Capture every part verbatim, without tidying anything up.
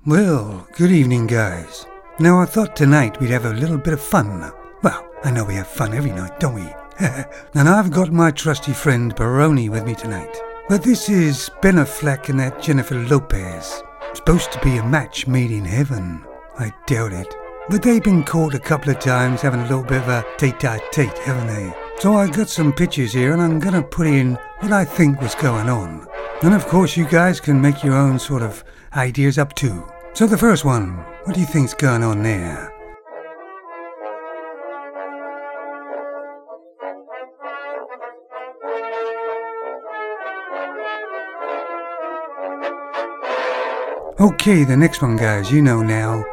Well, good evening, guys. Now, I thought tonight we'd have a little bit of fun. Well, I know we have fun every night, don't we? And I've got my trusty friend Baroni with me tonight. But this is Ben Affleck and that Jennifer Lopez. It's supposed to be a match made in heaven. I doubt it. But they've been caught a couple of times having a little bit of a tete-a-tete, haven't they? So I got some pictures here and I'm gonna put in what I think was going on. And of course you guys can make your own sort of ideas up too. So the first one, what do you think's going on there? Okay, the next one, guys, you know now.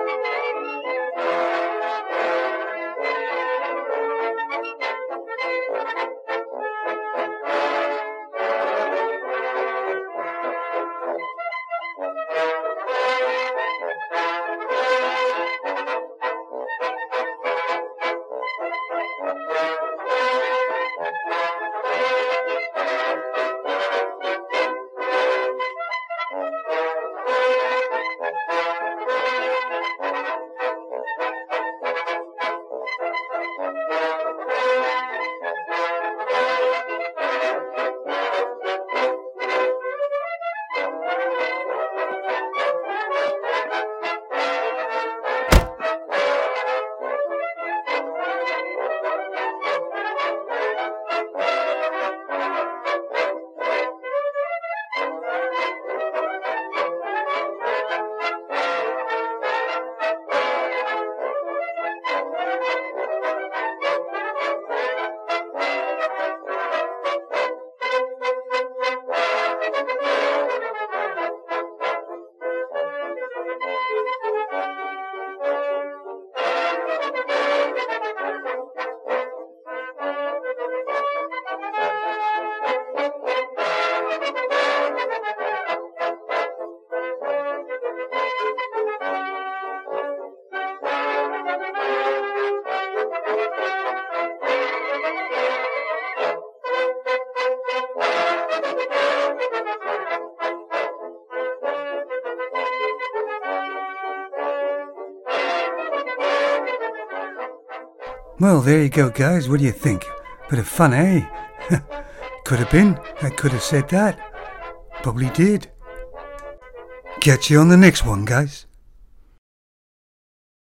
Well, there you go, guys. What do you think? Bit of fun, eh? Could have been. I could have said that. Probably did. Catch you on the next one, guys.